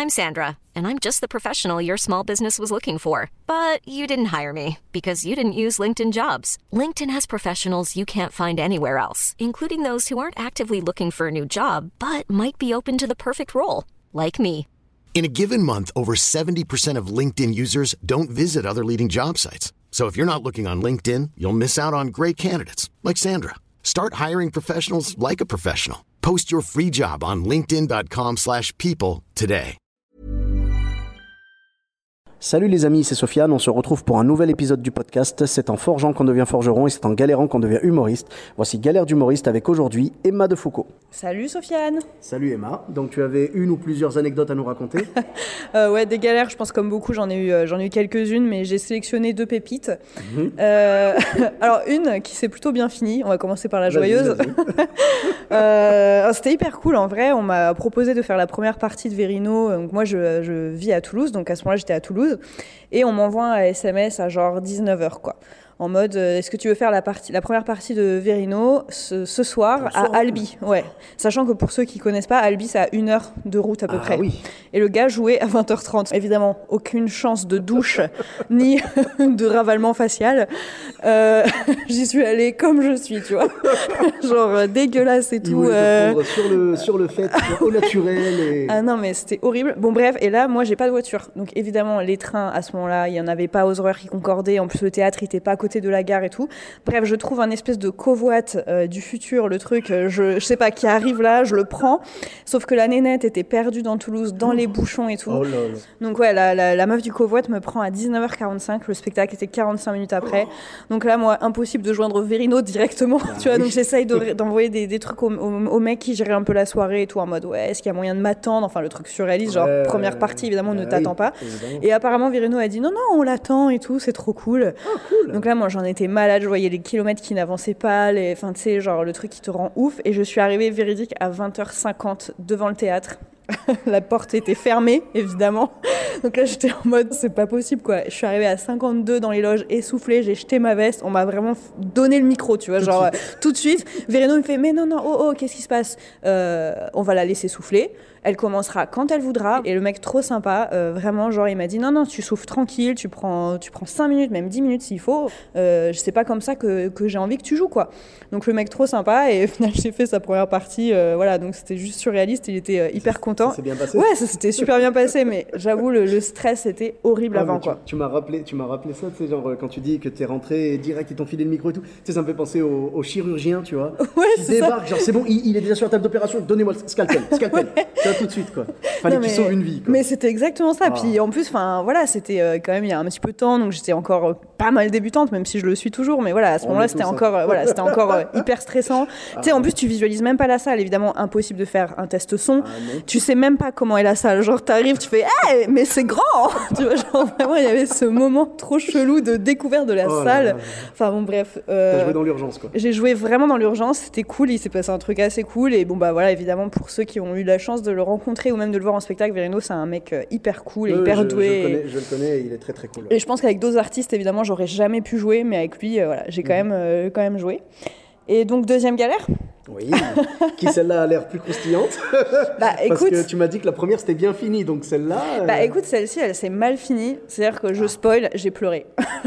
I'm Sandra, and I'm just the professional your small business was looking for. But you didn't hire me because you didn't use LinkedIn Jobs. LinkedIn has professionals you can't find anywhere else, including those who aren't actively looking for a new job, but might be open to the perfect role, like me. In a given month, over 70% of LinkedIn users don't visit other leading job sites. So if you're not looking on LinkedIn, you'll miss out on great candidates like Sandra. Start hiring professionals like a professional. Post your free job on linkedin.com/people today. Salut les amis, c'est Sofiane, on se retrouve pour un nouvel épisode du podcast. C'est en forgeant qu'on devient forgeron et c'est en galérant qu'on devient humoriste. Voici Galère d'humoriste avec aujourd'hui Emma Defoucault. Salut Sofiane. Salut Emma, donc tu avais une ou plusieurs anecdotes à nous raconter? Ouais, des galères, je pense comme beaucoup, j'en ai eu quelques-unes, mais j'ai sélectionné 2 pépites. Alors une qui s'est plutôt bien finie, on va commencer par la joyeuse. C'était hyper cool en vrai, on m'a proposé de faire la première partie de Verino. Donc moi je vis à Toulouse, donc à ce moment-là j'étais à Toulouse. Et on m'envoie un SMS à genre 19h quoi. En mode, est-ce que tu veux faire la première partie de Verino ce soir à Albi? Ouais. Sachant que pour ceux qui connaissent pas, Albi, c'est à 1 heure de route à peu près. Oui. Et le gars jouait à 20h30. Évidemment, aucune chance de douche ni de ravalement facial. J'y suis allée comme je suis, tu vois. Genre dégueulasse et tout. Il voulait te prendre sur le fait, au naturel. Et... Ah non, mais c'était horrible. Bon, bref, et là, moi, j'ai pas de voiture. Donc évidemment, les trains, à ce moment-là, il y en avait pas aux horaires qui concordaient. En plus, le théâtre, il était pas à côté de la gare et tout. Bref, je trouve un espèce de covoite du futur, le truc, je sais pas, qui arrive là, je le prends. Sauf que la nénette était perdue dans Toulouse, dans les bouchons et tout. Oh là là. Donc ouais, la meuf du covoite me prend à 19h45, le spectacle était 45 minutes après. Donc là, moi, impossible de joindre Verino directement, tu vois. Donc j'essaye d'envoyer des trucs aux mecs qui géraient un peu la soirée et tout, en mode ouais, est-ce qu'il y a moyen de m'attendre? Enfin, le truc surréaliste, genre première partie, évidemment, ne t'attends pas. Évidemment. Et apparemment, Verino a dit non, on l'attend et tout, c'est trop cool. Oh, cool. Donc là, moi, j'en étais malade, je voyais les kilomètres qui n'avançaient pas, enfin, tu sais, genre le truc qui te rend ouf. Et je suis arrivée véridique à 20h50 devant le théâtre. La porte était fermée, évidemment. Donc là, j'étais en mode, c'est pas possible, quoi. Je suis arrivée à 52 dans les loges, essoufflée, j'ai jeté ma veste. On m'a vraiment donné le micro, tu vois, tout de suite. Verino me fait, mais non, qu'est-ce qui se passe? On va la laisser souffler. Elle commencera quand elle voudra. Et le mec trop sympa, vraiment, genre, il m'a dit non, tu souffles tranquille, tu prends 5 minutes, même 10 minutes s'il faut. C'est pas comme ça que j'ai envie que tu joues, quoi. Donc le mec trop sympa, et au final, j'ai fait sa première partie. Voilà, donc c'était juste surréaliste, il était hyper content. Ça s'est bien passé? Ouais, ça s'était super bien passé, mais j'avoue, le stress était horrible avant, quoi. Tu m'as rappelé ça, tu sais, genre, quand tu dis que t'es rentré direct, ils t'ont filé le micro et tout. Tu sais, ça me fait penser au chirurgien, tu vois. Ouais, qui débarque, genre, c'est bon, il est déjà sur la table d'opération, donnez-moi le scalpel. Ouais. Tout de suite, quoi. Fallait qu'il sauve une vie, quoi. Mais c'était exactement ça. Puis en plus, voilà, c'était quand même il y a un petit peu de temps, donc j'étais encore pas mal débutante, même si je le suis toujours. Mais voilà, à ce moment-là, c'était encore hyper stressant. Tu sais, en plus, tu visualises même pas la salle. Évidemment, impossible de faire un test son. Tu sais même pas comment est la salle. Genre, t'arrives, tu fais, hey, mais c'est grand. Tu vois, genre vraiment, il y avait ce moment trop chelou de découverte de la salle. Enfin bon, bref. T'as joué dans l'urgence, quoi. J'ai joué vraiment dans l'urgence. C'était cool. Il s'est passé un truc assez cool. Et bon, bah voilà, évidemment, pour ceux qui ont eu la chance de le rencontrer ou même de le voir en spectacle, Verino, c'est un mec hyper cool et hyper doué. Je le connais, il est très très cool. Et je pense qu'avec d'autres artistes, évidemment, j'aurais jamais pu jouer, mais avec lui, voilà, j'ai quand même joué. Et donc, deuxième galère. Oui, qui celle-là a l'air plus croustillante. Parce que tu m'as dit que la première c'était bien fini, donc celle-là... Bah écoute, celle-ci, elle s'est mal finie. C'est-à-dire que je spoil, j'ai pleuré.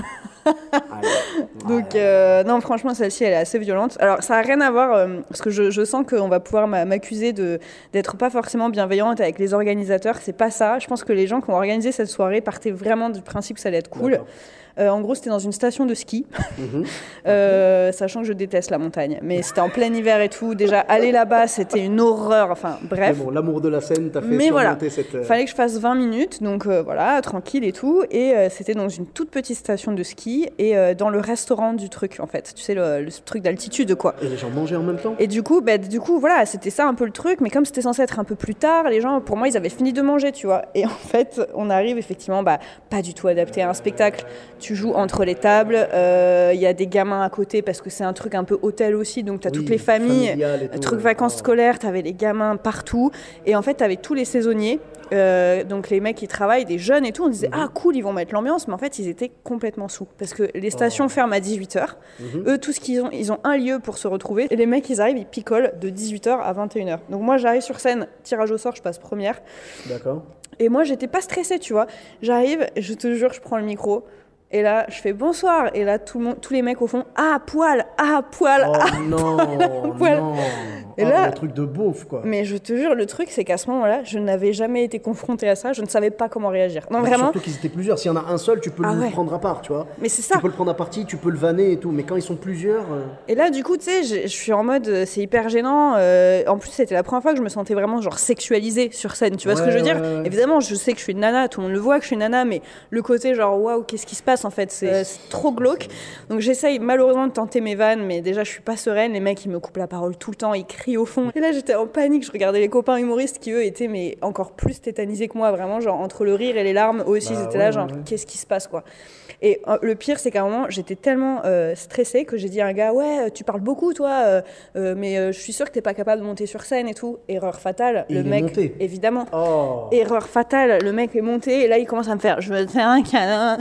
Donc non, franchement, celle-ci elle est assez violente. Alors ça a rien à voir parce que je sens qu'on va pouvoir m'accuser d'être pas forcément bienveillante avec les organisateurs. C'est pas ça. Je pense que les gens qui ont organisé cette soirée partaient vraiment du principe que ça allait être cool. En gros, c'était dans une station de ski, sachant que je déteste la montagne. Mais c'était en plein hiver et tout. Déjà, aller là-bas, c'était une horreur. Enfin, bref. Mais bon, l'amour de la scène t'a fait surmonter cette... Fallait que je fasse 20 minutes, donc voilà, tranquille et tout. Et c'était dans une toute petite station de ski et dans le restaurant du truc, en fait. Tu sais, le truc d'altitude, quoi. Et les gens mangeaient en même temps. Et du coup, voilà, c'était ça un peu le truc. Mais comme c'était censé être un peu plus tard, les gens, pour moi, ils avaient fini de manger, tu vois. Et en fait, on arrive effectivement, pas du tout adapté à un spectacle. Tu joues entre les tables, il y a des gamins à côté parce que c'est un truc un peu hôtel aussi, donc t'as toutes les familles, truc vacances scolaires, t'avais les gamins partout, et en fait t'avais tous les saisonniers, donc les mecs qui travaillent, des jeunes et tout, on disait ah cool, ils vont mettre l'ambiance, mais en fait ils étaient complètement sous, parce que les stations ferment à 18h, eux tout ce qu'ils ont, ils ont un lieu pour se retrouver, et les mecs ils arrivent, ils picolent de 18h à 21h, donc moi j'arrive sur scène, tirage au sort, je passe première. D'accord. Et moi, j'étais pas stressée, tu vois. J'arrive, je te jure, je prends le micro. Et là, je fais bonsoir. Et là, tous les mecs au fond, poil. Oh non, poil. non. Et là, le truc de beauf, quoi. Mais je te jure, le truc, c'est qu'à ce moment-là, je n'avais jamais été confrontée à ça. Je ne savais pas comment réagir. Non, vraiment. Surtout qu'ils étaient plusieurs. S'il y en a un seul, tu peux le prendre à part, tu vois. Mais c'est ça. Tu peux le prendre à partie, tu peux le vanner et tout. Mais quand ils sont plusieurs. Et là, du coup, tu sais, je suis en mode, c'est hyper gênant. En plus, c'était la première fois que je me sentais vraiment genre sexualisée sur scène. Tu vois ce que je veux dire ? Évidemment, je sais que je suis une nana. Tout le monde le voit que je suis une nana. Mais le côté genre, waouh, qu'est-ce qui se passe en fait ? C'est trop glauque. Donc j'essaye malheureusement de tenter mes vannes. Mais déjà, je suis pas sereine. Les mecs, ils me coupent la parole tout le temps. Ils crient au fond. Et là, j'étais en panique, je regardais les copains humoristes qui eux étaient mais encore plus tétanisés que moi, vraiment genre entre le rire et les larmes, eux aussi ils étaient là genre qu'est-ce qui se passe quoi. Et le pire c'est qu'à un moment j'étais tellement stressée que j'ai dit à un gars tu parles beaucoup toi, mais je suis sûre que t'es pas capable de monter sur scène et tout. Erreur fatale, le mec évidemment. Erreur fatale, le mec est monté et là il commence à me faire je veux te faire un câlin,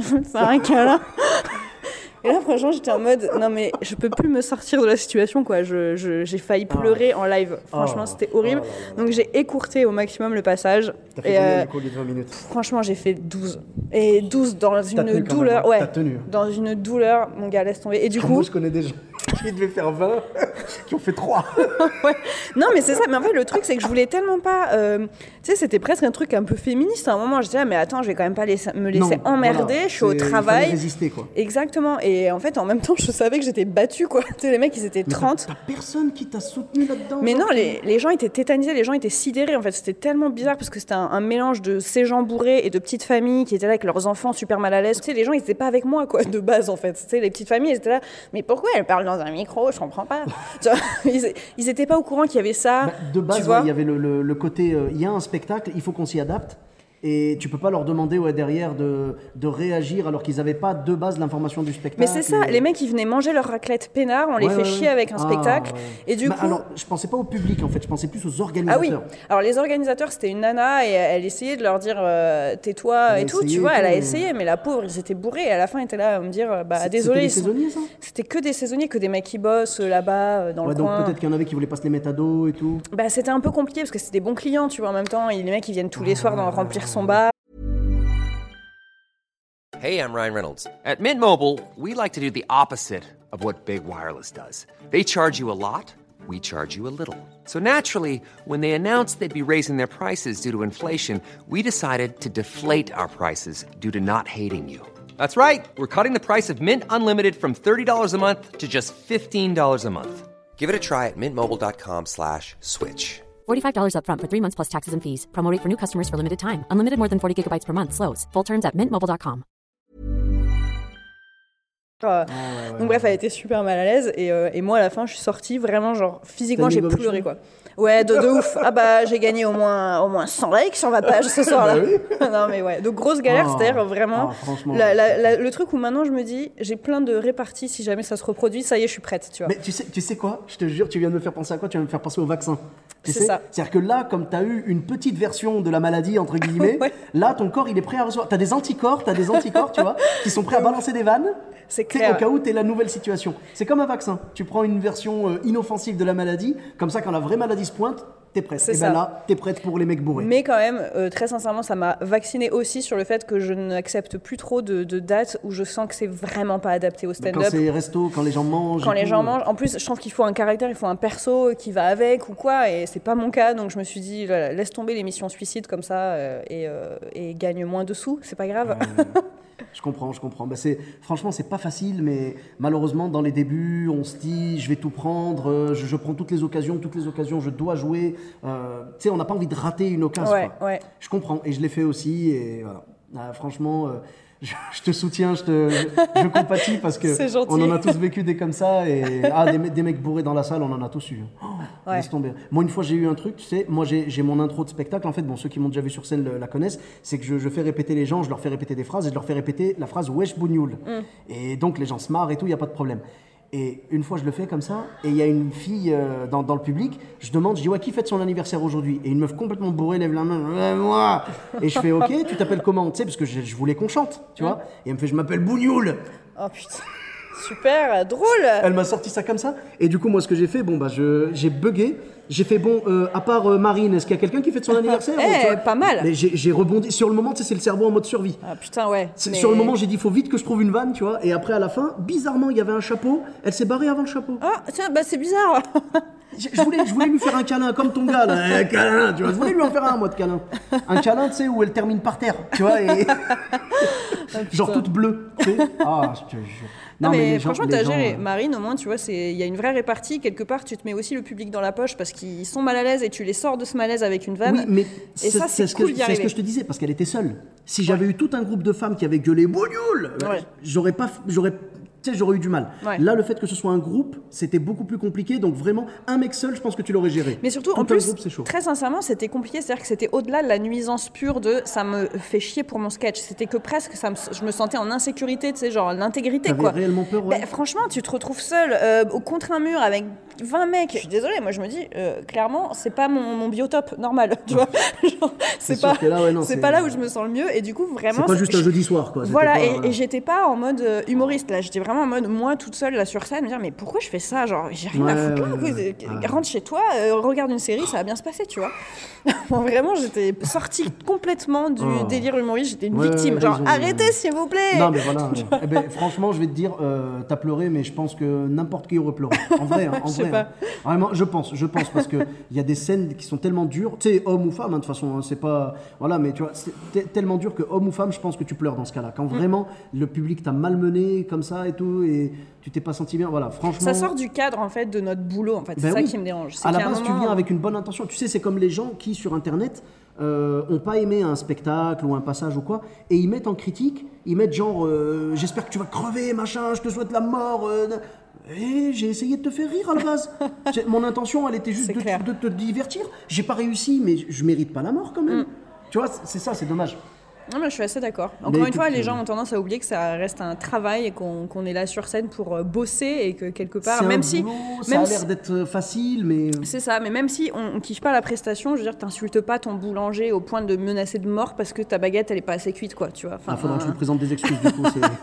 Et là, franchement, j'étais en mode, non mais je peux plus me sortir de la situation, quoi. J'ai failli pleurer en live. Franchement, c'était horrible. Donc j'ai écourté au maximum le passage. T'as fait combien du coup, les 20 minutes ? Franchement, j'ai fait 12. Et 12 dans une douleur. Ouais. T'as tenu. Dans une douleur, mon gars, laisse tomber. Et du coup. Moi, je connais des gens qui devaient faire 20, qui ont fait 3. Ouais. Non, mais c'est ça. Mais en fait, le truc, c'est que je voulais tellement pas. Tu sais, c'était presque un truc un peu féministe. À un moment, j'étais là, mais attends, je vais quand même pas me laisser emmerder. Je suis au travail. Il fallait résister, quoi. Exactement. Et en fait, en même temps, je savais que j'étais battue, quoi. Tu sais, les mecs, ils étaient 30. T'as personne qui t'a soutenu là-dedans. Mais non, les gens étaient tétanisés, les gens étaient sidérés. En fait, c'était tellement bizarre parce que c'était un mélange de ces gens bourrés et de petites familles qui étaient là avec leurs enfants super mal à l'aise. Tu sais, les gens, ils étaient pas avec moi, quoi, de base, en fait. Tu sais, les petites familles, ils étaient là. Mais pourquoi elles parlent dans un micro ? Je comprends pas. Tu vois, ils étaient pas au courant qu'il y avait ça. De base, il y avait le côté, il y a un spectacle, il faut qu'on s'y adapte. Et tu peux pas leur demander derrière de réagir alors qu'ils n'avaient pas de base l'information du spectacle. Mais c'est ça, les mecs ils venaient manger leur raclette peinard, on les fait chier avec un spectacle. Et du coup... Alors, je pensais pas au public en fait, je pensais plus aux organisateurs. Ah oui, alors les organisateurs c'était une nana et elle essayait de leur dire tais-toi et tout, tu vois, elle a essayé, mais la pauvre ils étaient bourrés et à la fin elle était là à me dire désolé. C'était des saisonniers ça ? C'était que des saisonniers, que des mecs qui bossent là-bas dans le coin. Donc peut-être qu'il y en avait qui voulaient pas se les mettre à dos et tout. C'était un peu compliqué parce que c'était des bons clients, tu vois, en même temps, les mecs ils viennent tous les soirs remplir son bar. Hey, I'm Ryan Reynolds. At Mint Mobile, we like to do the opposite of what Big Wireless does. They charge you a lot, we charge you a little. So naturally, when they announced they'd be raising their prices due to inflation, we decided to deflate our prices due to not hating you. That's right. We're cutting the price of Mint Unlimited from $30 a month to just $15 a month. Give it a try at mintmobile.com/switch. $45 up front for 3 months plus taxes and fees. Promo rate for new customers for limited time. Unlimited more than 40 gigabytes per month. Slows full terms at mintmobile.com. Donc bref, elle était super mal à l'aise et moi à la fin je suis sortie vraiment genre physiquement j'ai pleuré quoi. Ouais, de ouf. Ah bah j'ai gagné au moins 100 likes sur ma page ce soir-là. Non mais ouais, donc grosse galère, c'est-à-dire vraiment le truc où maintenant je me dis j'ai plein de réparties si jamais ça se reproduit, ça y est, je suis prête, tu vois. Mais tu sais quoi ? Je te jure, tu viens de me faire penser à quoi ? Tu viens de me faire penser au vaccin. C'est ça. C'est-à-dire que là, comme tu as eu une petite version de la maladie, entre guillemets, là, ton corps, il est prêt à recevoir. Tu as des anticorps, tu vois, qui sont prêts à balancer des vannes. C'est clair. Au cas où tu es la nouvelle situation. C'est comme un vaccin. Tu prends une version inoffensive de la maladie, comme ça, quand la vraie maladie se pointe, t'es prête. C'est et ça. ben là, t'es prête pour les mecs bourrés. Mais quand même, très sincèrement, ça m'a vaccinée aussi sur le fait que je n'accepte plus trop de dates où je sens que c'est vraiment pas adapté au stand-up. Quand c'est resto, quand les gens mangent. Quand les gens mangent. En plus, je trouve qu'il faut un caractère, il faut un perso qui va avec ou quoi, et c'est pas mon cas. Donc je me suis dit, voilà, laisse tomber l'émission suicide comme ça et gagne moins de sous, c'est pas grave. Je comprends. Franchement, c'est pas facile, mais malheureusement, dans les débuts, on se dit, je vais tout prendre, je prends toutes les occasions, je dois jouer. Tu sais, on n'a pas envie de rater une occasion. Ouais. Je comprends, et je l'ai fait aussi, et voilà. Franchement, je te soutiens, je compatis, parce que on en a tous vécu des comme ça, et des mecs bourrés dans la salle, on en a tous eu. Laisse tomber. Moi, une fois, j'ai eu un truc, tu sais, moi, j'ai mon intro de spectacle, en fait, ceux qui m'ont déjà vu sur scène la connaissent, c'est que je fais répéter les gens, je leur fais répéter des phrases, et je leur fais répéter la phrase « Wesh bougnoul ». Et donc, les gens se marrent et tout, il n'y a pas de problème. Et une fois, je le fais comme ça, et il y a une fille dans le public, je dis « Ouais, qui fête son anniversaire aujourd'hui ?» Et une meuf complètement bourrée lève la main « Moi !» Et je fais « Ok, tu t'appelles comment ?» Tu sais, parce que je voulais qu'on chante, tu vois. Et elle me fait « Je m'appelle Bougnoul !» Oh putain. Super, drôle. Elle m'a sorti ça comme ça. Et du coup, moi, ce que j'ai fait, j'ai bugué. J'ai fait, à part Marine, est-ce qu'il y a quelqu'un qui fête son anniversaire? Pas mal. Mais j'ai rebondi. Sur le moment, tu sais, c'est le cerveau en mode survie. Ah putain, ouais. Sur le moment, j'ai dit, il faut vite que je trouve une vanne, tu vois. Et après, à la fin, bizarrement, il y avait un chapeau. Elle s'est barrée avant le chapeau. Ah, tiens, c'est bizarre. Je voulais lui faire un câlin, comme ton gars, là. Un câlin, tu vois. Je voulais lui en faire un, moi, de câlin. Un câlin, tu sais, où elle termine par terre, tu vois. Et... genre toute bleue, tu sais. Ah, je te jure. Non, mais franchement, t'as géré. Marine, au moins, tu vois, il y a une vraie répartie. Quelque part, tu te mets aussi le public dans la poche parce qu'ils sont mal à l'aise et tu les sors de ce malaise avec une vanne. Oui, mais et ça, c'est cool d'y arriver. C'est ce que je te disais, parce qu'elle était seule. Si j'avais eu tout un groupe de femmes qui avaient gueulé « Bougnoul !» j'aurais eu du mal. Ouais. Là, le fait que ce soit un groupe, c'était beaucoup plus compliqué. Donc vraiment, un mec seul, je pense que tu l'aurais géré. Mais surtout, en plus, très sincèrement, c'était compliqué. C'est-à-dire que c'était au-delà de la nuisance pure de « ça me fait chier pour mon sketch ». C'était que presque, je me sentais en insécurité, tu sais, genre l'intégrité, quoi. T'avais réellement peur, ouais. Franchement, tu te retrouves seul contre un mur avec 20 mecs. Je suis désolée, moi je me dis, clairement, c'est pas mon biotope normal, tu vois. Genre, c'est pas là où je me sens le mieux. Et du coup, vraiment... C'est pas juste un jeudi soir, quoi. Voilà, et j'étais pas en mode humoriste, là. J'étais vraiment en mode, moi, toute seule, là, sur scène, me dire, mais pourquoi je fais ça? Genre, j'ai rien à foutre là. Rentre chez toi, regarde une série, ça va bien se passer, tu vois. Vraiment, j'étais sortie complètement du délire humoriste. J'étais une victime. Genre, arrêtez, s'il vous plaît. Non, mais voilà. Franchement, je vais te dire, t'as pleuré, mais je pense que n'importe qui aurait pleuré. En vrai, Vraiment, je pense, parce que il y a des scènes qui sont tellement dures. Tu sais, homme ou femme, de toute façon, c'est pas... Voilà, mais tu vois, c'est tellement dur que homme ou femme, je pense que tu pleures dans ce cas-là. Quand vraiment, le public t'a malmené comme ça et tout, et tu t'es pas senti bien, voilà, franchement... Ça sort du cadre, en fait, de notre boulot, en fait. C'est ça qui me dérange. À la base, tu viens avec une bonne intention. Tu sais, c'est comme les gens qui, sur Internet, ont pas aimé un spectacle ou un passage ou quoi, et ils mettent en critique, ils mettent genre j'espère que tu vas crever, machin, je te souhaite la mort... Et j'ai essayé de te faire rire à la base. Mon intention, elle était juste de te divertir. J'ai pas réussi, mais je mérite pas la mort quand même. Tu vois, c'est ça, c'est dommage. Non, mais je suis assez d'accord. Encore une fois, les gens ont tendance à oublier que ça reste un travail et qu'on est là sur scène pour bosser et que quelque part, ça a l'air d'être facile, mais c'est ça. Mais même si on kiffe pas la prestation, je veux dire, t'insultes pas ton boulanger au point de menacer de mort parce que ta baguette elle est pas assez cuite, quoi. Tu vois. Faudra que je lui présente des excuses du coup.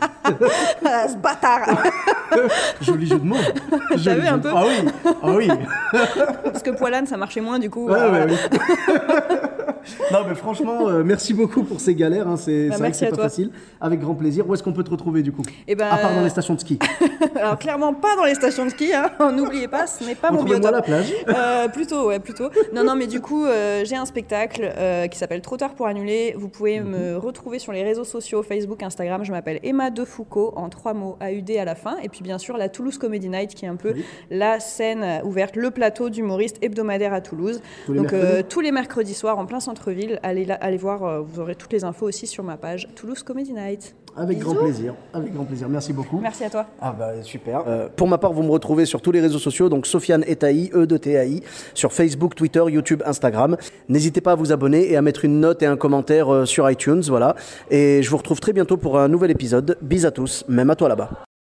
Ce bâtard. Joli jeu de mots. T'as vu un peu? Ah oui. Parce que Poilane, ça marchait moins du coup. Oui. Non, mais franchement, merci beaucoup pour ces galères. Hein, c'est vrai que c'est pas facile. Avec grand plaisir. Où est-ce qu'on peut te retrouver du coup? À part dans les stations de ski. Alors clairement pas dans les stations de ski. Hein. N'oubliez pas, ce n'est pas mon biotope. Retrouvez-moi à la plage. Plutôt. Non, mais du coup, j'ai un spectacle qui s'appelle Trop tard pour annuler. Vous pouvez me retrouver sur les réseaux sociaux, Facebook, Instagram. Je m'appelle Emma Defoucault, en 3 mots, AUD à la fin. Et puis bien sûr, la Toulouse Comedy Night, qui est un peu la scène ouverte, le plateau d'humoristes hebdomadaire à Toulouse. Tous les mercredis soirs, en plein centre-ville. Allez voir, vous aurez toutes les infos aussi sur ma page Toulouse Comedy Night. Avec grand plaisir. Merci beaucoup. Merci à toi. Ah bah super. Pour ma part, vous me retrouvez sur tous les réseaux sociaux, donc Sofiane Etaï, E2TAI, sur Facebook, Twitter, YouTube, Instagram. N'hésitez pas à vous abonner et à mettre une note et un commentaire sur iTunes, voilà. Et je vous retrouve très bientôt pour un nouvel épisode. Bis à tous, même à toi là-bas.